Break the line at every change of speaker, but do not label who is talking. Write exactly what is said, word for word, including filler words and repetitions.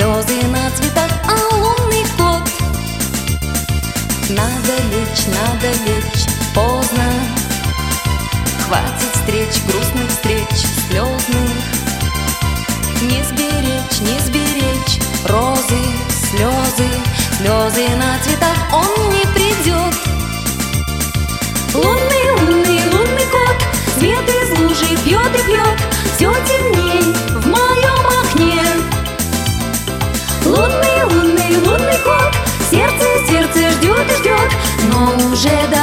слезы на цветах, а лунный кот. Надо лечь, надо лечь, поздно. Хватит встреч, грустных встреч, слезных. Не сберечь, не сберечь розы, слезы, слезы на цветах, он не придет. Лунный, лунный, лунный кот свет из лужи пьет и пьет, все темней в моем окне. Лунный, лунный, лунный кот сердце, сердце ждет и ждет, но уже до